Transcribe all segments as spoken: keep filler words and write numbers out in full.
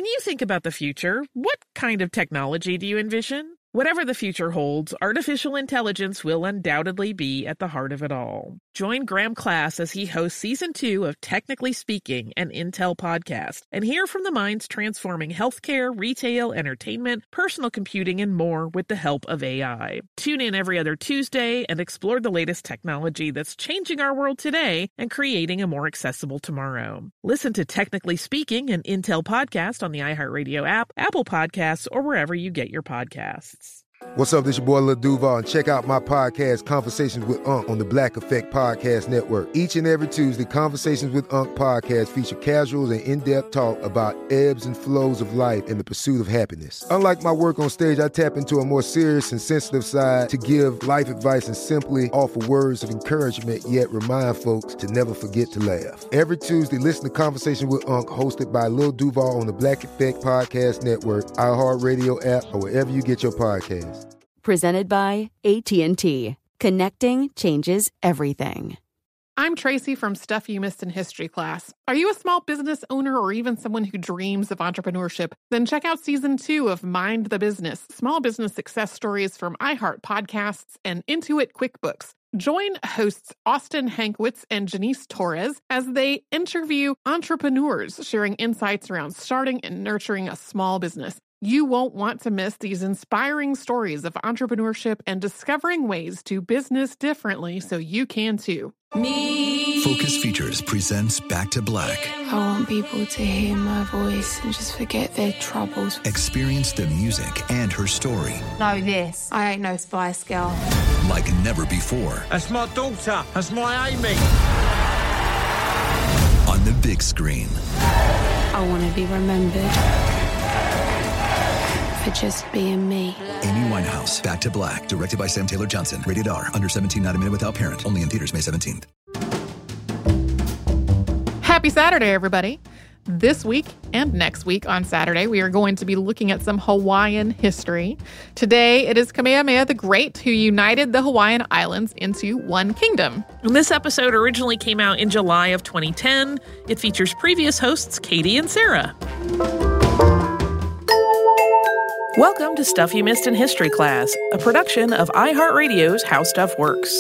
you think about the future, what kind of technology do you envision? Whatever the future holds, artificial intelligence will undoubtedly be at the heart of it all. Join Graham Class as he hosts Season two of Technically Speaking, an Intel podcast, and hear from the minds transforming healthcare, retail, entertainment, personal computing, and more with the help of A I. Tune in every other Tuesday and explore the latest technology that's changing our world today and creating a more accessible tomorrow. Listen to Technically Speaking, an Intel podcast on the iHeartRadio app, Apple Podcasts, or wherever you get your podcasts. What's up, this your boy Lil Duval, and check out my podcast, Conversations with Unc, on the Black Effect Podcast Network. Each and every Tuesday, Conversations with Unc podcast feature casual and in-depth talk about ebbs and flows of life and the pursuit of happiness. Unlike my work on stage, I tap into a more serious and sensitive side to give life advice and simply offer words of encouragement, yet remind folks to never forget to laugh. Every Tuesday, listen to Conversations with Unc, hosted by Lil Duval on the Black Effect Podcast Network, iHeartRadio app, or wherever you get your podcasts. Presented by A T and T. Connecting changes everything. I'm Tracy from Stuff You Missed in History class. Are you a small business owner or even someone who dreams of entrepreneurship? Then check out Season two of Mind the Business, Small Business Success Stories from iHeart Podcasts and Intuit QuickBooks. Join hosts Austin Hankwitz and Janice Torres as they interview entrepreneurs sharing insights around starting and nurturing a small business. You won't want to miss these inspiring stories of entrepreneurship and discovering ways to business differently so you can too. Me. Focus Features presents Back to Black. I want people to hear my voice and just forget their troubles. Experience the music and her story. Know this. I ain't no Spice Girl. Like never before. That's my daughter. That's my Amy. On the big screen. I want to be remembered for just being me. Amy Winehouse, Back to Black, directed by Sam Taylor Johnson. Rated R, under seventeen, not a minute without parent. Only in theaters May seventeenth. Happy Saturday, everybody. This week and next week on Saturday, we are going to be looking at some Hawaiian history. Today, it is Kamehameha the Great who united the Hawaiian Islands into one kingdom. And this episode originally came out in July of twenty ten. It features previous hosts Katie and Sarah. Welcome to Stuff You Missed in History Class, a production of iHeartRadio's How Stuff Works.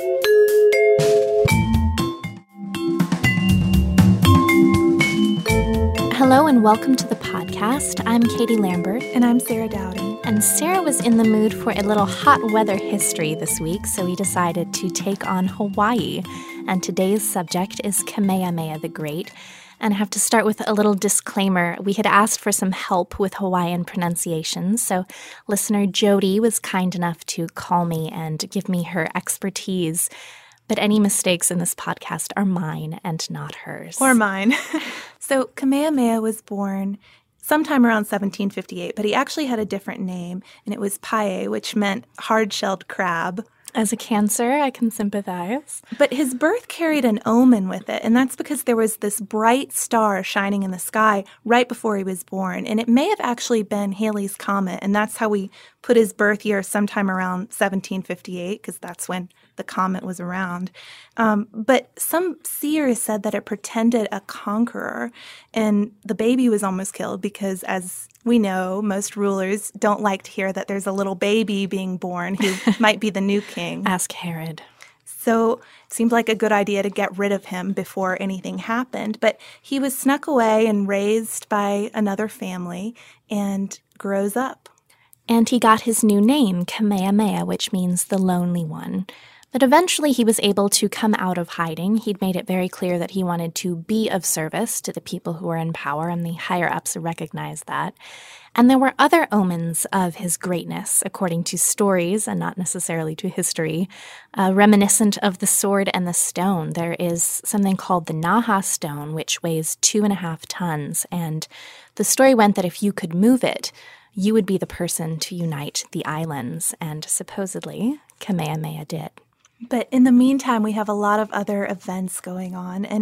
Hello and welcome to the podcast. I'm Katie Lambert. And I'm Sarah Dowdy. And Sarah was in the mood for a little hot weather history this week, so we decided to take on Hawaii. And today's subject is Kamehameha the Great. And I have to start with a little disclaimer. We had asked for some help with Hawaiian pronunciations, so listener Jody was kind enough to call me and give me her expertise. But any mistakes in this podcast are mine and not hers. Or mine. So Kamehameha was born sometime around seventeen fifty-eight, but he actually had a different name, and it was Pae, which meant hard-shelled crab. As a Cancer, I can sympathize. But his birth carried an omen with it, and that's because there was this bright star shining in the sky right before he was born. And it may have actually been Halley's Comet, and that's how we put his birth year sometime around seventeen fifty-eight, because that's when the comet was around. Um, but some seers said that it pretended a conqueror, and the baby was almost killed because, as we know, most rulers don't like to hear that there's a little baby being born who might be the new king. Ask Herod. So it seemed like a good idea to get rid of him before anything happened. But he was snuck away and raised by another family and grows up. And he got his new name, Kamehameha, which means the lonely one. But eventually he was able to come out of hiding. He'd made it very clear that he wanted to be of service to the people who were in power, and the higher-ups recognized that. And there were other omens of his greatness, according to stories and not necessarily to history, uh, reminiscent of the sword and the stone. There is something called the Naha stone, which weighs two and a half tons, and the story went that if you could move it, you would be the person to unite the islands, and supposedly Kamehameha did. But in the meantime, we have a lot of other events going on, and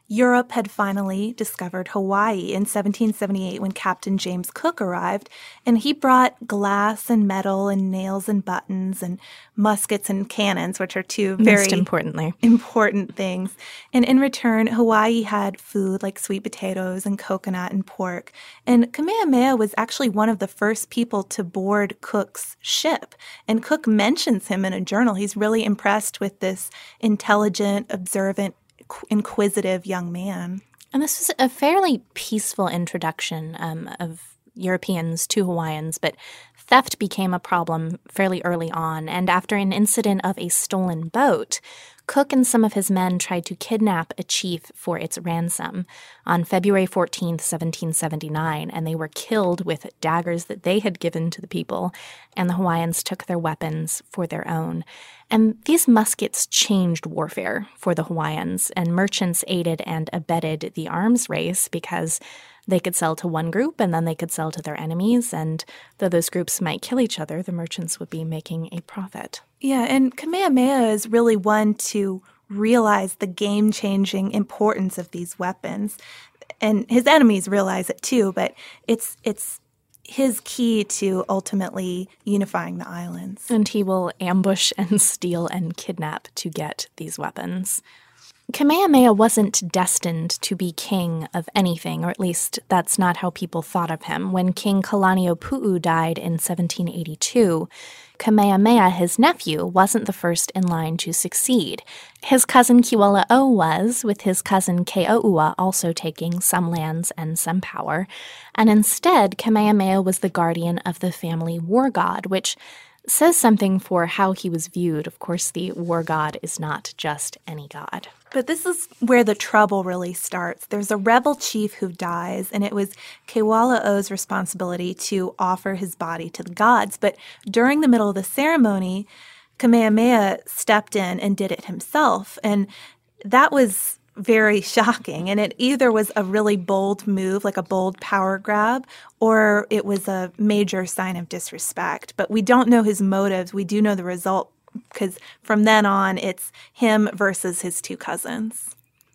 Europe had finally discovered Hawaii in seventeen seventy-eight when Captain James Cook arrived, and he brought glass and metal and nails and buttons and muskets and cannons, which are two very Most importantly. important things. And in return, Hawaii had food like sweet potatoes and coconut and pork. And Kamehameha was actually one of the first people to board Cook's ship. And Cook mentions him in a journal. He's really impressed with this intelligent, observant, inquisitive young man. And this was a fairly peaceful introduction um, of Europeans to Hawaiians, but theft became a problem fairly early on. And after an incident of a stolen boat, Cook and some of his men tried to kidnap a chief for its ransom on February fourteenth, seventeen seventy-nine, and they were killed with daggers that they had given to the people, and the Hawaiians took their weapons for their own. And these muskets changed warfare for the Hawaiians, and merchants aided and abetted the arms race because they could sell to one group and then they could sell to their enemies, and though those groups might kill each other, the merchants would be making a profit. Yeah, and Kamehameha is really one to realize the game-changing importance of these weapons. And his enemies realize it too, but it's it's his key to ultimately unifying the islands. And he will ambush and steal and kidnap to get these weapons. Kamehameha wasn't destined to be king of anything, or at least that's not how people thought of him. When King Kalaniʻōpuʻu died in seventeen eighty-two, Kamehameha, his nephew, wasn't the first in line to succeed. His cousin Kiwala'au was, with his cousin Keo'ua also taking some lands and some power. And instead, Kamehameha was the guardian of the family war god, which says something for how he was viewed. Of course, the war god is not just any god. But this is where the trouble really starts. There's a rebel chief who dies, and it was Kewala'au's responsibility to offer his body to the gods. But during the middle of the ceremony, Kamehameha stepped in and did it himself. And that was very shocking. And it either was a really bold move, like a bold power grab, or it was a major sign of disrespect. But we don't know his motives. We do know the result, because from then on, it's him versus his two cousins.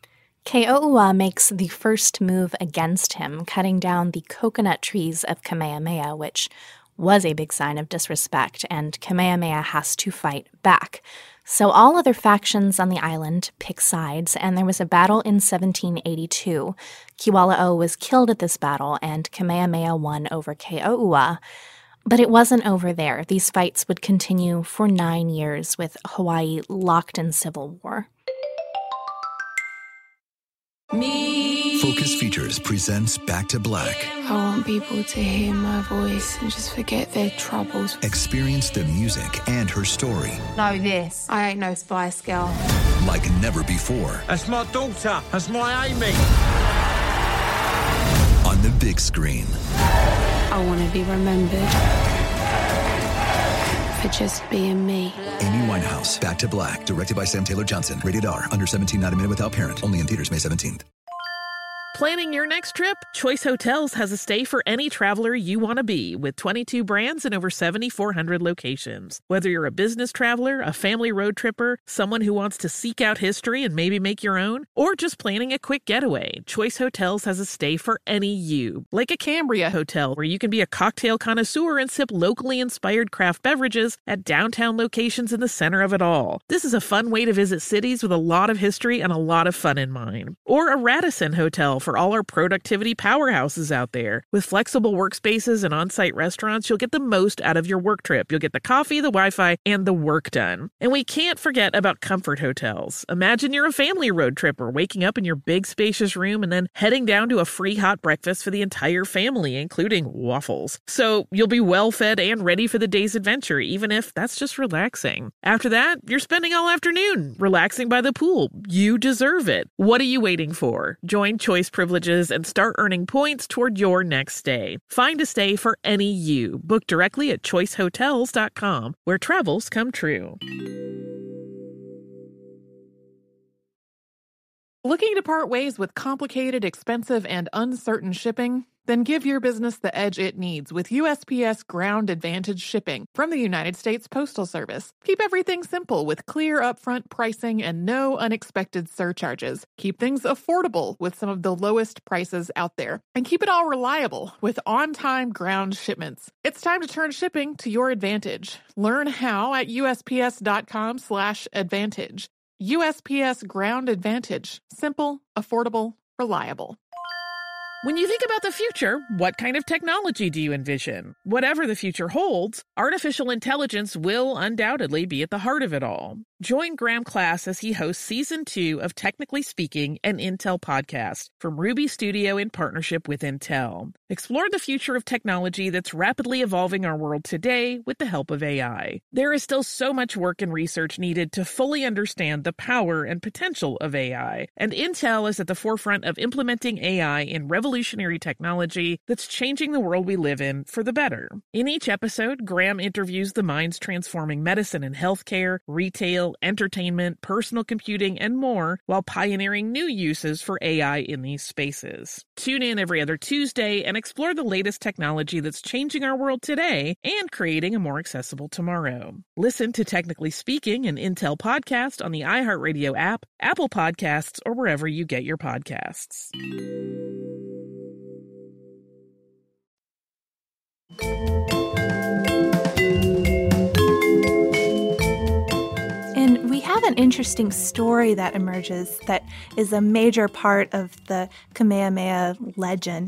Keo'ua makes the first move against him, cutting down the coconut trees of Kamehameha, which was a big sign of disrespect, and Kamehameha has to fight back. So all other factions on the island pick sides, and there was a battle in seventeen eighty-two. Kiwala'au was killed at this battle, and Kamehameha won over Keo'ua. But it wasn't over there. These fights would continue for nine years, with Hawaii locked in civil war. Me. Focus Features presents Back to Black. I want people to hear my voice and just forget their troubles. Experience the music and her story. Know this. I ain't no Spice Girl. Like never before. That's my daughter. That's my Amy. On the big screen. I want to be remembered for just being me. Amy Winehouse, Back to Black, directed by Sam Taylor Johnson. Rated R, under seventeen, not a minute without parent. Only in theaters May seventeenth. Planning your next trip? Choice Hotels has a stay for any traveler you want to be, with twenty-two brands and over seven thousand four hundred locations. Whether you're a business traveler, a family road tripper, someone who wants to seek out history and maybe make your own, or just planning a quick getaway, Choice Hotels has a stay for any you. Like a Cambria Hotel, where you can be a cocktail connoisseur and sip locally inspired craft beverages at downtown locations in the center of it all. This is a fun way to visit cities with a lot of history and a lot of fun in mind. Or a Radisson Hotel, for all our productivity powerhouses out there. With flexible workspaces and on-site restaurants, you'll get the most out of your work trip. You'll get the coffee, the Wi-Fi, and the work done. And we can't forget about Comfort Hotels. Imagine you're a family road tripper, waking up in your big spacious room and then heading down to a free hot breakfast for the entire family, including waffles. So you'll be well fed and ready for the day's adventure, even if that's just relaxing. After that, you're spending all afternoon relaxing by the pool. You deserve it. What are you waiting for? Join Choice Privileges and start earning points toward your next stay. Find a stay for any you. Book directly at choice hotels dot com, where travels come true. Looking to part ways with complicated, expensive, and uncertain shipping? Then give your business the edge it needs with U S P S Ground Advantage shipping from the United States Postal Service. Keep everything simple with clear upfront pricing and no unexpected surcharges. Keep things affordable with some of the lowest prices out there. And keep it all reliable with on-time ground shipments. It's time to turn shipping to your advantage. Learn how at USPS.com slash advantage. U S P S Ground Advantage. Simple, affordable, reliable. When you think about the future, what kind of technology do you envision? Whatever the future holds, artificial intelligence will undoubtedly be at the heart of it all. Join Graham Class as he hosts Season two of Technically Speaking, an Intel podcast from Ruby Studio in partnership with Intel. Explore the future of technology that's rapidly evolving our world today with the help of A I. There is still so much work and research needed to fully understand the power and potential of A I, and Intel is at the forefront of implementing A I in revolutionary technology that's changing the world we live in for the better. In each episode, Graham interviews the minds transforming medicine and healthcare, retail, entertainment, personal computing, and more, while pioneering new uses for A I in these spaces. Tune in every other Tuesday and explore the latest technology that's changing our world today and creating a more accessible tomorrow. Listen to Technically Speaking, an Intel podcast on the iHeartRadio app, Apple Podcasts, or wherever you get your podcasts. And we have an interesting story that emerges that is a major part of the Kamehameha legend.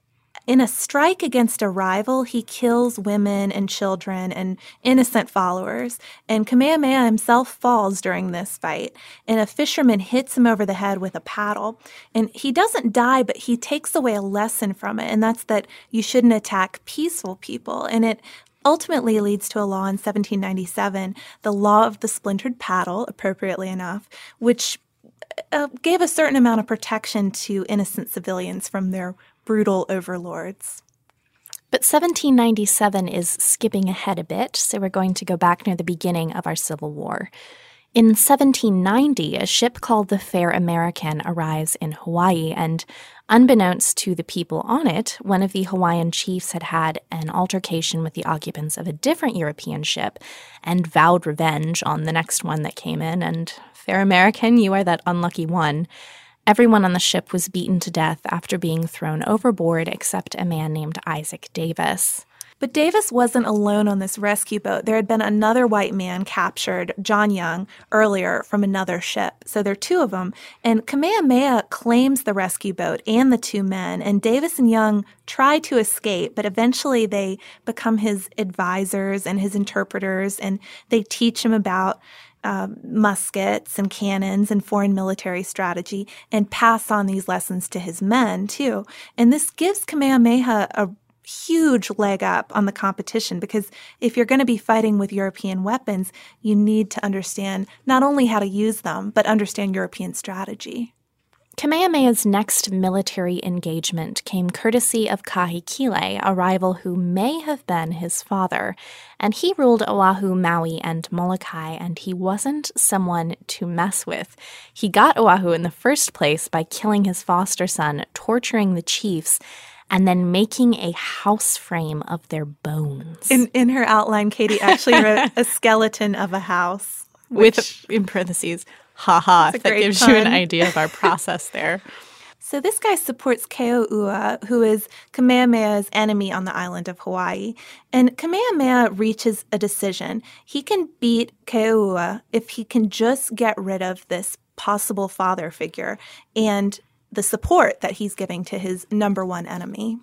In a strike against a rival, he kills women and children and innocent followers, and Kamehameha himself falls during this fight, and a fisherman hits him over the head with a paddle. And he doesn't die, but he takes away a lesson from it, and that's that you shouldn't attack peaceful people. And it ultimately leads to a law in seventeen ninety-seven, the Law of the Splintered Paddle, appropriately enough, which uh, gave a certain amount of protection to innocent civilians from their brutal overlords. But seventeen ninety-seven is skipping ahead a bit, so we're going to go back near the beginning of our Civil War. In seventeen ninety, a ship called the Fair American arrives in Hawaii, and unbeknownst to the people on it, one of the Hawaiian chiefs had had an altercation with the occupants of a different European ship and vowed revenge on the next one that came in, and Fair American, you are that unlucky one. Everyone on the ship was beaten to death after being thrown overboard except a man named Isaac Davis. But Davis wasn't alone on this rescue boat. There had been another white man captured, John Young, earlier from another ship. So there are two of them. And Kamehameha claims the rescue boat and the two men. And Davis and Young try to escape, but eventually they become his advisors and his interpreters, and they teach him about Um, muskets and cannons and foreign military strategy, and pass on these lessons to his men, too. And this gives Kamehameha a huge leg up on the competition, because if you're going to be fighting with European weapons, you need to understand not only how to use them, but understand European strategy. Kamehameha's next military engagement came courtesy of Kahekile, a rival who may have been his father, and he ruled Oahu, Maui, and Molokai, and he wasn't someone to mess with. He got Oahu in the first place by killing his foster son, torturing the chiefs, and then making a house frame of their bones. In in her outline, Katie actually wrote a skeleton of a house. Which, with, in parentheses, haha, if that gives pun. you an idea of our process there. So this guy supports Keoua, who is Kamehameha's enemy on the island of Hawaii. And Kamehameha reaches a decision. He can beat Keoua if he can just get rid of this possible father figure and the support that he's giving to his number one enemy.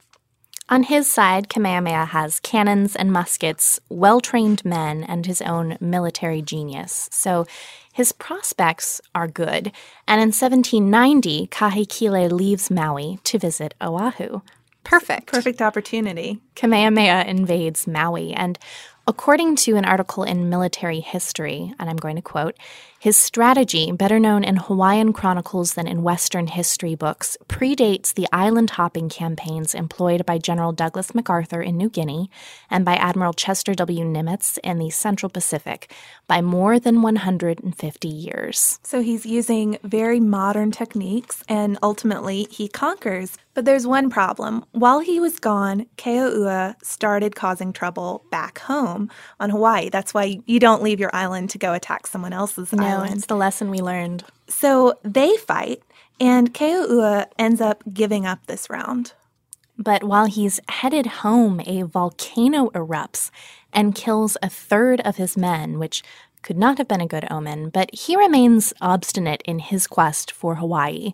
On his side, Kamehameha has cannons and muskets, well-trained men, and his own military genius. So his prospects are good. And in seventeen ninety, Kahekile leaves Maui to visit Oahu. Perfect. Perfect opportunity. Kamehameha invades Maui, and According to an article in Military History, and I'm going to quote, his strategy, better known in Hawaiian chronicles than in Western history books, predates the island-hopping campaigns employed by General Douglas MacArthur in New Guinea and by Admiral Chester W. Nimitz in the Central Pacific by more than one hundred fifty years. So he's using very modern techniques, and ultimately he conquers. But there's one problem. While he was gone, Keo'ua started causing trouble back home on Hawaii. That's why you don't leave your island to go attack someone else's no, island. It's the lesson we learned. So they fight, and Keo'ua ends up giving up this round. But while he's headed home, a volcano erupts and kills a third of his men, which could not have been a good omen, but he remains obstinate in his quest for Hawaii.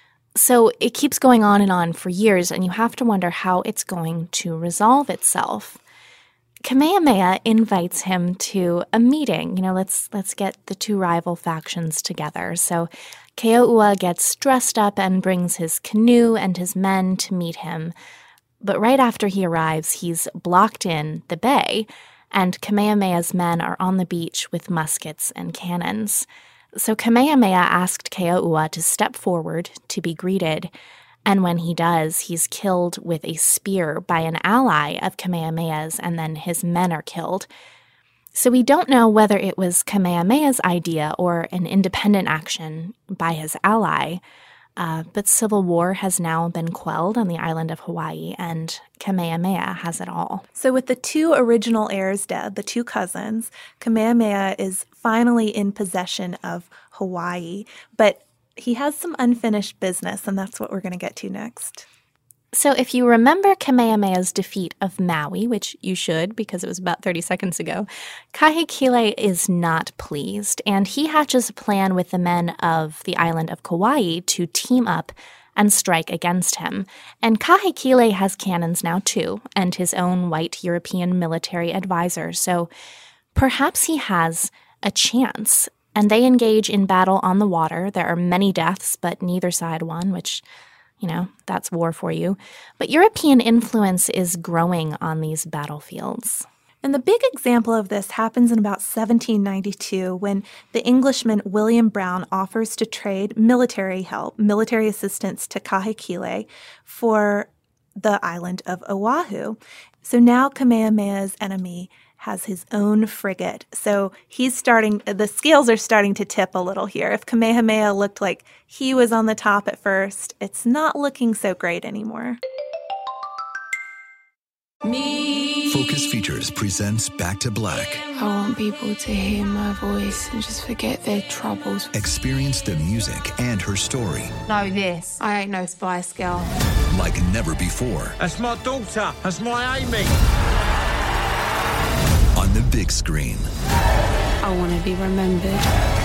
So it keeps going on and on for years, and you have to wonder how it's going to resolve itself. Kamehameha invites him to a meeting. You know, let's let's get the two rival factions together. So Keo'ua gets dressed up and brings his canoe and his men to meet him. But right after he arrives, he's blocked in the bay, and Kamehameha's men are on the beach with muskets and cannons. So Kamehameha asked Keo'ua to step forward to be greeted, and when he does, he's killed with a spear by an ally of Kamehameha's, and then his men are killed. So we don't know whether it was Kamehameha's idea or an independent action by his ally, uh, but civil war has now been quelled on the island of Hawaii, and Kamehameha has it all. So with the two original heirs dead, the two cousins, Kamehameha is finally in possession of Hawaii, but he has some unfinished business, and that's what we're going to get to next. So if you remember Kamehameha's defeat of Maui, which you should because it was about thirty seconds ago, Kahekile is not pleased, and he hatches a plan with the men of the island of Kauai to team up and strike against him. And Kahekile has cannons now too, and his own white European military advisor, so perhaps he has a chance. And they engage in battle on the water. There are many deaths, but neither side won, which, you know, that's war for you. But European influence is growing on these battlefields. And the big example of this happens in about seventeen ninety-two when the Englishman William Brown offers to trade military help, military assistance to Kahekile for the island of Oahu. So now Kamehameha's enemy has his own frigate. So he's starting, the scales are starting to tip a little here. If Kamehameha looked like he was on the top at first, it's not looking so great anymore. Me. Focus Features presents Back to Black. I want people to hear my voice and just forget their troubles. Experience the music and her story. Know this. I ain't no Spice Girl. Like never before. That's my daughter. That's my Amy. On the big screen. I want to be remembered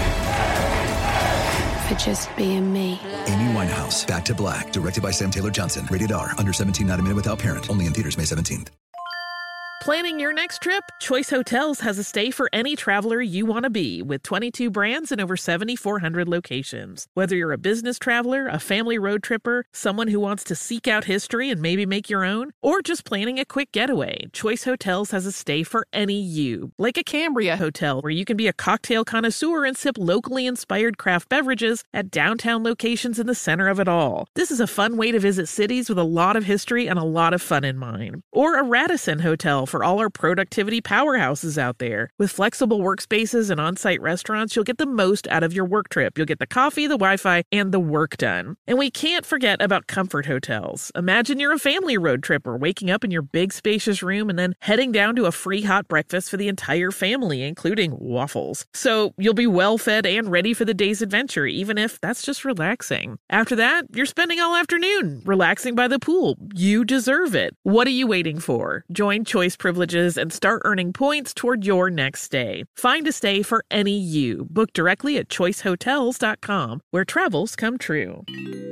for just being me. Amy Winehouse, Back to Black, directed by Sam Taylor Johnson. Rated R, under seventeen, not a minute without parent. Only in theaters May seventeenth. Planning your next trip? Choice Hotels has a stay for any traveler you want to be, with twenty-two brands and over seven thousand four hundred locations. Whether you're a business traveler, a family road tripper, someone who wants to seek out history and maybe make your own, or just planning a quick getaway, Choice Hotels has a stay for any you. Like a Cambria Hotel, where you can be a cocktail connoisseur and sip locally inspired craft beverages at downtown locations in the center of it all. This is a fun way to visit cities with a lot of history and a lot of fun in mind. Or a Radisson Hotel for all our productivity powerhouses out there. With flexible workspaces and on-site restaurants, you'll get the most out of your work trip. You'll get the coffee, the Wi-Fi, and the work done. And we can't forget about Comfort Hotels. Imagine you're a family road tripper, waking up in your big spacious room and then heading down to a free hot breakfast for the entire family, including waffles. So you'll be well fed and ready for the day's adventure, even if that's just relaxing. After that, you're spending all afternoon relaxing by the pool. You deserve it. What are you waiting for? Join Choice Privileges and start earning points toward your next stay. Find a stay for any you. Book directly at choice hotels dot com, where travels come true.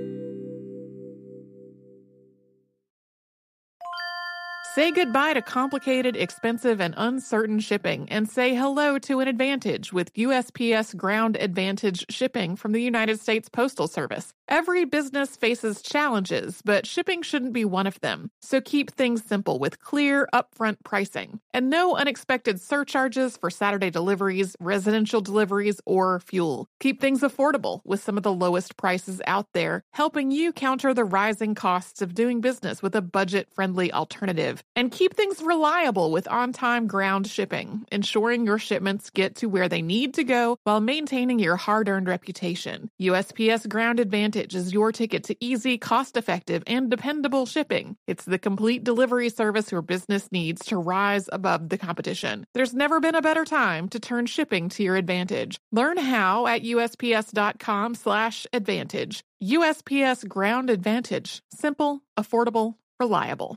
Say goodbye to complicated, expensive, and uncertain shipping, and say hello to an advantage with U S P S Ground Advantage shipping from the United States Postal Service. Every business faces challenges, but shipping shouldn't be one of them. So keep things simple with clear, upfront pricing and no unexpected surcharges for Saturday deliveries, residential deliveries, or fuel. Keep things affordable with some of the lowest prices out there, helping you counter the rising costs of doing business with a budget-friendly alternative. And keep things reliable with on-time ground shipping, ensuring your shipments get to where they need to go while maintaining your hard-earned reputation. U S P S Ground Advantage is your ticket to easy, cost-effective, and dependable shipping. It's the complete delivery service your business needs to rise above the competition. There's never been a better time to turn shipping to your advantage. Learn how at U S P S dot com slash advantage. U S P S Ground Advantage. Simple, affordable, reliable.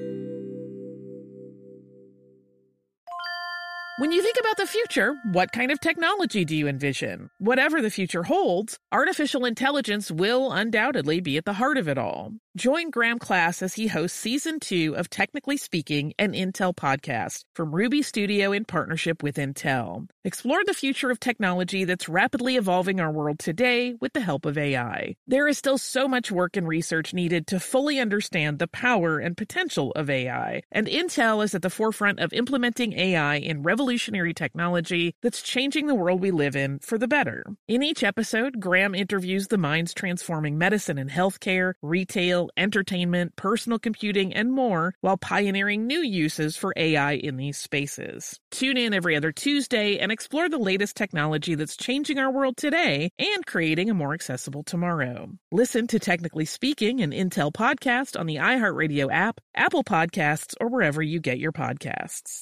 When you think about the future, what kind of technology do you envision? Whatever the future holds, artificial intelligence will undoubtedly be at the heart of it all. Join Graham Class as he hosts Season two of Technically Speaking, an Intel podcast from Ruby Studio in partnership with Intel. Explore the future of technology that's rapidly evolving our world today with the help of A I. There is still so much work and research needed to fully understand the power and potential of A I, and Intel is at the forefront of implementing A I in revolutionary technology that's changing the world we live in for the better. In each episode, Graham interviews the minds transforming medicine and healthcare, retail, entertainment, personal computing, and more, while pioneering new uses for A I in these spaces. Tune in every other Tuesday and explore the latest technology that's changing our world today and creating a more accessible tomorrow. Listen to Technically Speaking, an Intel podcast on the iHeartRadio app, Apple Podcasts, or wherever you get your podcasts.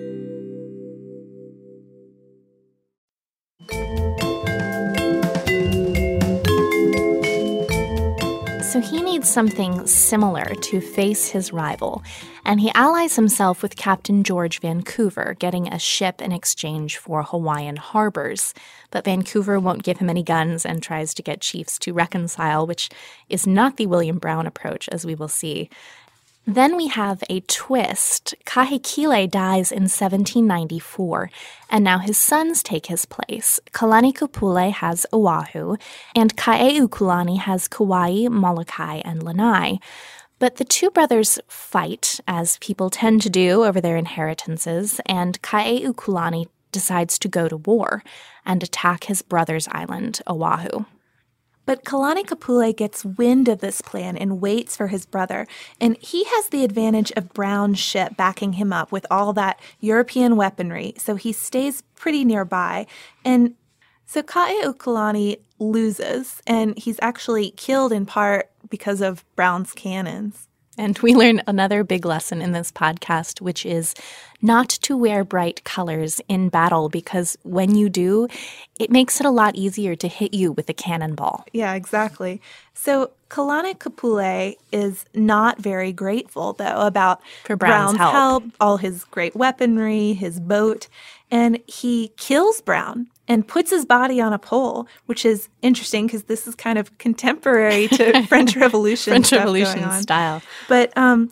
So he needs something similar to face his rival, and he allies himself with Captain George Vancouver, getting a ship in exchange for Hawaiian harbors. But Vancouver won't give him any guns and tries to get chiefs to reconcile, which is not the William Brown approach, as we will see. Then we have a twist. Kahekile dies in seventeen ninety-four, and now his sons take his place. Kalanikupule has Oahu, and Kae'ukulani has Kauai, Molokai, and Lanai. But the two brothers fight, as people tend to do over their inheritances, and Kae'ukulani decides to go to war and attack his brother's island, Oahu. But Kalanikupule gets wind of this plan and waits for his brother, and he has the advantage of Brown's ship backing him up with all that European weaponry, so he stays pretty nearby. And so Kae'ukulani loses, and he's actually killed in part because of Brown's cannons. And we learn another big lesson in this podcast, which is not to wear bright colors in battle, because when you do, it makes it a lot easier to hit you with a cannonball. Yeah, exactly. So Kalanikupule is not very grateful, though, about For Brown's, Brown's help. help, all his great weaponry, his boat, and he kills Brown and puts his body on a pole, which is interesting because this is kind of contemporary to French Revolution French stuff Revolution going on. style. But um,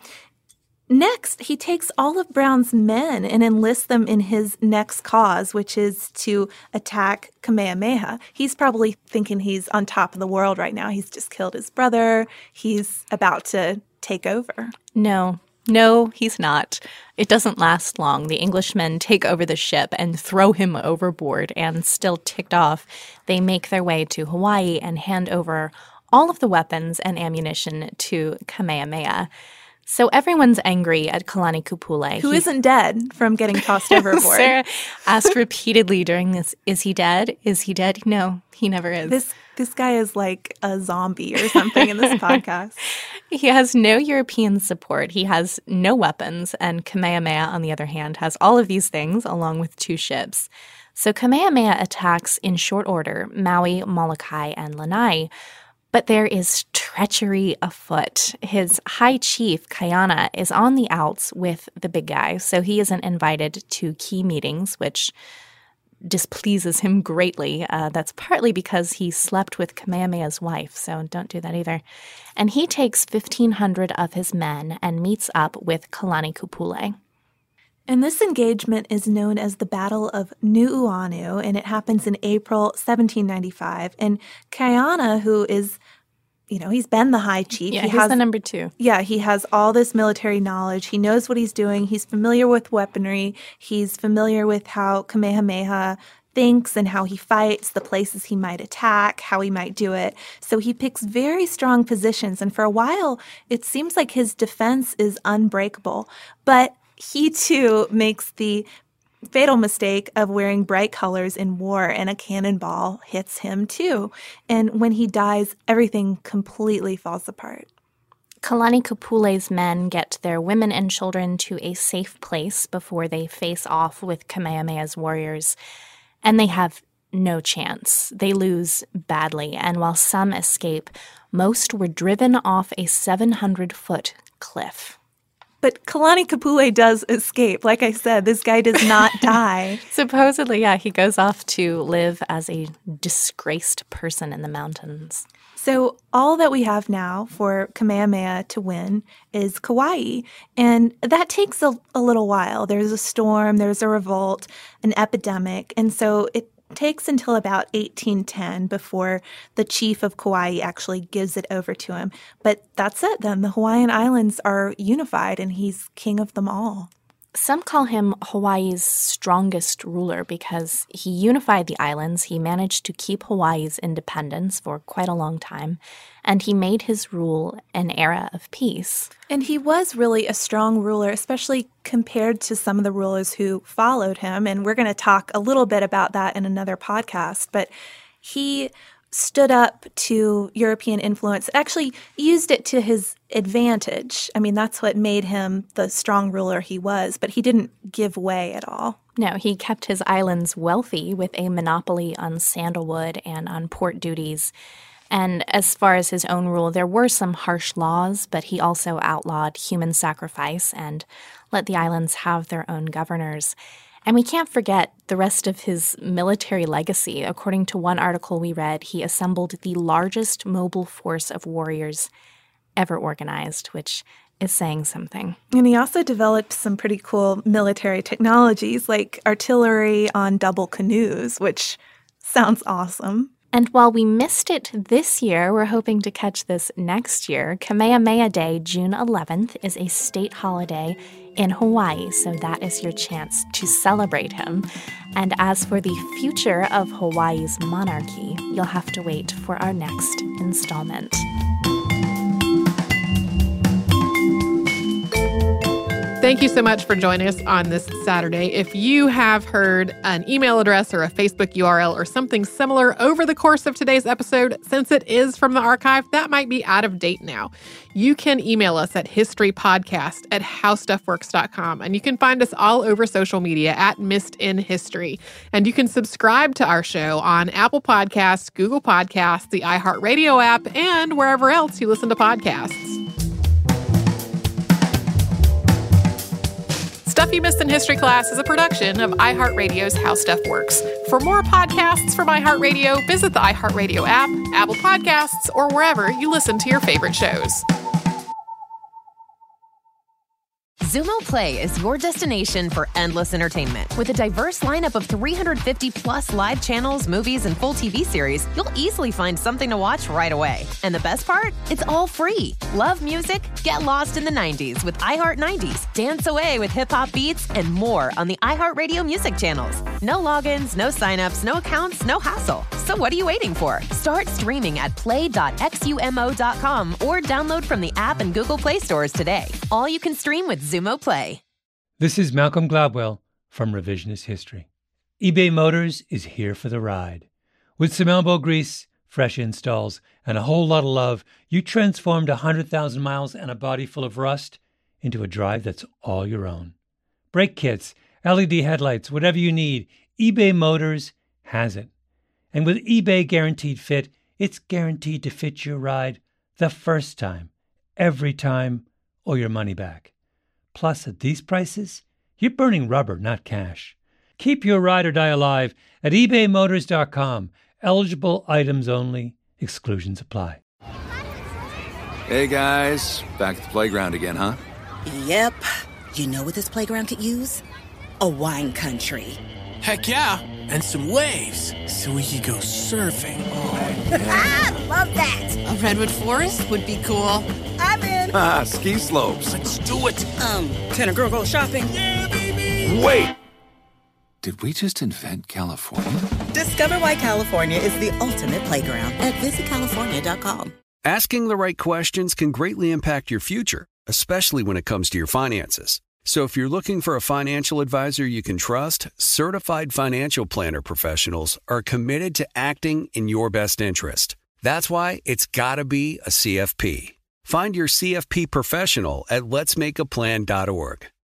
next, he takes all of Brown's men and enlists them in his next cause, which is to attack Kamehameha. He's probably thinking he's on top of the world right now. He's just killed his brother. He's about to take over. No. No, he's not. It doesn't last long. The Englishmen take over the ship and throw him overboard, and still ticked off, they make their way to Hawaii and hand over all of the weapons and ammunition to Kamehameha. So everyone's angry at Kalanikupule. Who he, isn't dead from getting tossed overboard. Sarah asked repeatedly during this, is he dead? Is he dead? No, he never is. This this guy is like a zombie or something in this podcast. He has no European support. He has no weapons. And Kamehameha, on the other hand, has all of these things along with two ships. So Kamehameha attacks in short order Maui, Molokai, and Lanai. But there is treachery afoot. His high chief, Kaiana, is on the outs with the big guy, so he isn't invited to key meetings, which displeases him greatly. Uh, that's partly because he slept with Kamehameha's wife, so don't do that either. And he takes fifteen hundred of his men and meets up with Kalanikupule. And this engagement is known as the Battle of Nu'uanu, and it happens in April seventeen ninety-five. And Kaiana, who is you know, he's been the high chief. Yeah, he he's has the number two. Yeah, he has all this military knowledge. He knows what he's doing. He's familiar with weaponry. He's familiar with how Kamehameha thinks and how he fights, the places he might attack, how he might do it. So he picks very strong positions. And for a while, it seems like his defense is unbreakable. But he, too, makes the fatal mistake of wearing bright colors in war, and a cannonball hits him, too. And when he dies, everything completely falls apart. Kalani'Kupule's men get their women and children to a safe place before they face off with Kamehameha's warriors. And they have no chance. They lose badly, and while some escape, most were driven off a seven hundred foot cliff. But Kalani'Kupule does escape. Like I said, this guy does not die. Supposedly, yeah, he goes off to live as a disgraced person in the mountains. So all that we have now for Kamehameha to win is Kauai, and that takes a, a little while. There's a storm, there's a revolt, an epidemic, and so it takes until about eighteen ten before the chief of Kauai actually gives it over to him. But that's it then. The Hawaiian Islands are unified, and he's king of them all. Some call him Hawaii's strongest ruler because he unified the islands, he managed to keep Hawaii's independence for quite a long time, and he made his rule an era of peace. And he was really a strong ruler, especially compared to some of the rulers who followed him, and we're going to talk a little bit about that in another podcast, but he stood up to European influence, actually used it to his advantage. I mean, that's what made him the strong ruler he was, but he didn't give way at all. No, he kept his islands wealthy with a monopoly on sandalwood and on port duties. And as far as his own rule, there were some harsh laws, but he also outlawed human sacrifice and let the islands have their own governors. And we can't forget the rest of his military legacy. According to one article we read, he assembled the largest mobile force of warriors ever organized, which is saying something. And he also developed some pretty cool military technologies like artillery on double canoes, which sounds awesome. And while we missed it this year, we're hoping to catch this next year. Kamehameha Day, June eleventh, is a state holiday in Hawaii, so that is your chance to celebrate him. And as for the future of Hawaii's monarchy, you'll have to wait for our next installment. Thank you so much for joining us on this Saturday. If you have heard an email address or a Facebook U R L or something similar over the course of today's episode, since it is from the archive, that might be out of date now. You can email us at historypodcast at howstuffworks dot com, and you can find us all over social media at Missed in History. And you can subscribe to our show on Apple Podcasts, Google Podcasts, the iHeartRadio app, and wherever else you listen to podcasts. Stuff You Missed in History Class is a production of iHeartRadio's How Stuff Works. For more podcasts from iHeartRadio, visit the iHeartRadio app, Apple Podcasts, or wherever you listen to your favorite shows. Xumo Play is your destination for endless entertainment. With a diverse lineup of three hundred fifty plus live channels, movies, and full T V series, you'll easily find something to watch right away. And the best part? It's all free. Love music? Get lost in the nineties with iHeart nineties, dance away with hip-hop beats, and more on the iHeartRadio music channels. No logins, no signups, no accounts, no hassle. So what are you waiting for? Start streaming at play dot xumo dot com or download from the app and Google Play stores today. All you can stream with Xumo Play. This is Malcolm Gladwell from Revisionist History. eBay Motors is here for the ride. With some elbow grease, fresh installs, and a whole lot of love, you transformed one hundred thousand miles and a body full of rust into a drive that's all your own. Brake kits, L E D headlights, whatever you need, eBay Motors has it. And with eBay Guaranteed Fit, it's guaranteed to fit your ride the first time, every time, or your money back. Plus, at these prices, you're burning rubber, not cash. Keep your ride or die alive at ebay motors dot com. Eligible items only. Exclusions apply. Hey, guys. Back at the playground again, huh? Yep. You know what this playground could use? A wine country. Heck yeah. And some waves so we could go surfing. Ah, love that. A redwood forest would be cool. I'm in. Ah, ski slopes. Let's do it. Um, can a girl go shopping? Yeah, baby. Wait. Did we just invent California? Discover why California is the ultimate playground at visit california dot com. Asking the right questions can greatly impact your future, especially when it comes to your finances. So if you're looking for a financial advisor you can trust, certified financial planner professionals are committed to acting in your best interest. That's why it's got to be a C F P. Find your C F P professional at lets make a plan dot org.